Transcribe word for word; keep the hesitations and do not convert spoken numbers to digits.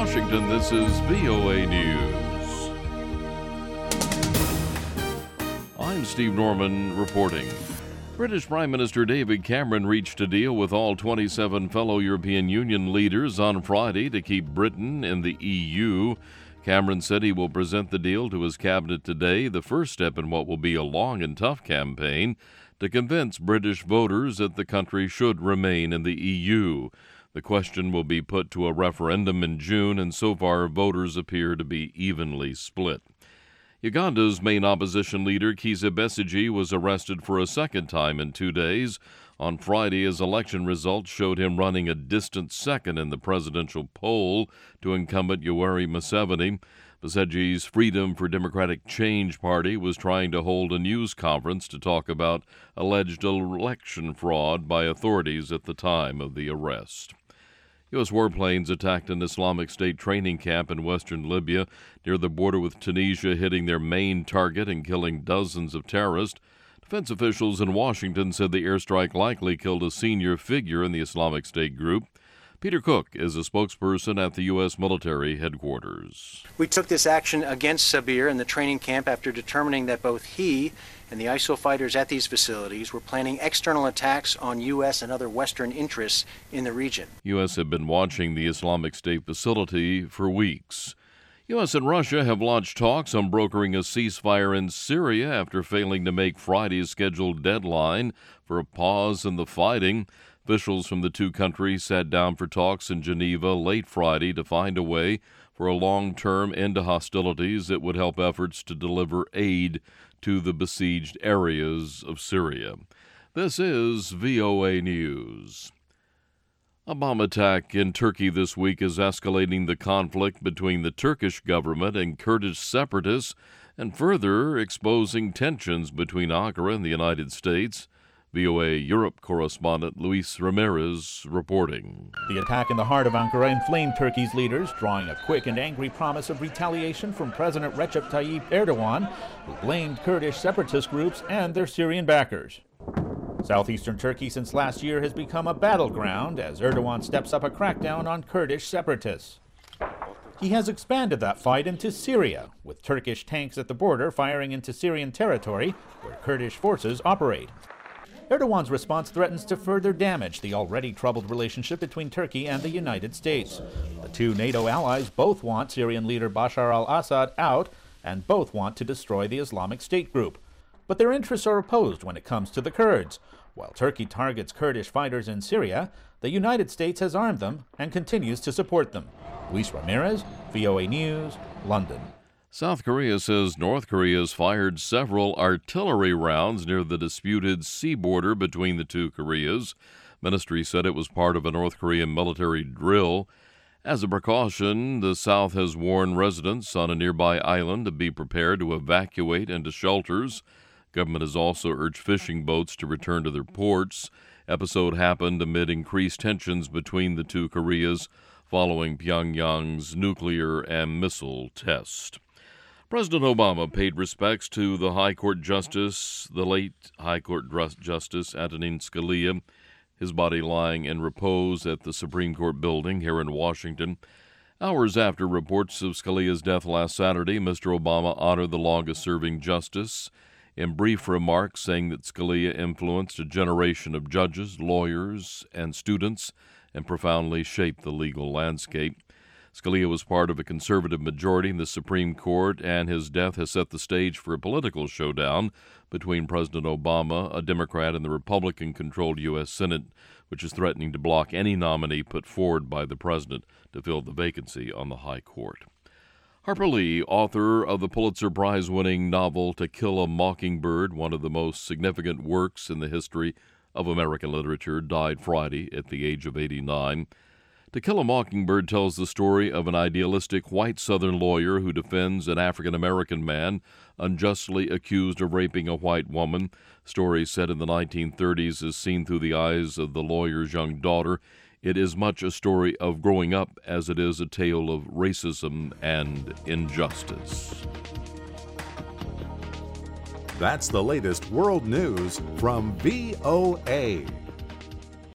Washington, this is V O A News. I'm Steve Norman reporting. British Prime Minister David Cameron reached a deal with all twenty-seven fellow European Union leaders on Friday to keep Britain in the E U. Cameron said he will present the deal to his cabinet today, the first step in what will be a long and tough campaign to convince British voters that the country should remain in the E U. The question will be put to a referendum in June, and so far voters appear to be evenly split. Uganda's main opposition leader, Kizza Besigye, was arrested for a second time in two days. On Friday, his election results showed him running a distant second in the presidential poll to incumbent Yoweri Museveni. Besigye's Freedom for Democratic Change party was trying to hold a news conference to talk about alleged election fraud by authorities at the time of the arrest. U S warplanes attacked an Islamic State training camp in western Libya near the border with Tunisia, hitting their main target and killing dozens of terrorists. Defense officials in Washington said the airstrike likely killed a senior figure in the Islamic State group. Peter Cook is a spokesperson at the U S military headquarters. We took this action against Sabir in the training camp after determining that both he and the I S I L fighters at these facilities were planning external attacks on U S and other Western interests in the region. U S had been watching the Islamic State facility for weeks. U S and Russia have launched talks on brokering a ceasefire in Syria after failing to make Friday's scheduled deadline for a pause in the fighting. Officials from the two countries sat down for talks in Geneva late Friday to find a way for a long-term end to hostilities that would help efforts to deliver aid to the besieged areas of Syria. This is V O A News. A bomb attack in Turkey this week is escalating the conflict between the Turkish government and Kurdish separatists and further exposing tensions between Ankara and the United States. V O A Europe correspondent Luis Ramirez reporting. The attack in the heart of Ankara inflamed Turkey's leaders, drawing a quick and angry promise of retaliation from President Recep Tayyip Erdogan, who blamed Kurdish separatist groups and their Syrian backers. Southeastern Turkey since last year has become a battleground as Erdogan steps up a crackdown on Kurdish separatists. He has expanded that fight into Syria, with Turkish tanks at the border firing into Syrian territory where Kurdish forces operate. Erdogan's response threatens to further damage the already troubled relationship between Turkey and the United States. The two NATO allies both want Syrian leader Bashar al-Assad out, and both want to destroy the Islamic State group. But their interests are opposed when it comes to the Kurds. While Turkey targets Kurdish fighters in Syria, the United States has armed them and continues to support them. Luis Ramirez, V O A News, London. South Korea says North Korea has fired several artillery rounds near the disputed sea border between the two Koreas. Ministry said it was part of a North Korean military drill. As a precaution, the South has warned residents on a nearby island to be prepared to evacuate into shelters. Government has also urged fishing boats to return to their ports. Episode happened amid increased tensions between the two Koreas following Pyongyang's nuclear and missile test. President Obama paid respects to the High Court Justice, the late High Court Justice Antonin Scalia, his body lying in repose at the Supreme Court building here in Washington. Hours after reports of Scalia's death last Saturday, Mister Obama honored the longest-serving justice in brief remarks saying that Scalia influenced a generation of judges, lawyers, and students and profoundly shaped the legal landscape. Scalia was part of a conservative majority in the Supreme Court, and his death has set the stage for a political showdown between President Obama, a Democrat, and the Republican-controlled U S Senate, which is threatening to block any nominee put forward by the president to fill the vacancy on the High Court. Harper Lee, author of the Pulitzer Prize-winning novel To Kill a Mockingbird, one of the most significant works in the history of American literature, died Friday at the age of eighty-nine. To Kill a Mockingbird tells the story of an idealistic white Southern lawyer who defends an African-American man unjustly accused of raping a white woman. Story set in the nineteen thirties is seen through the eyes of the lawyer's young daughter. It is much a story of growing up as it is a tale of racism and injustice. That's the latest world news from V O A.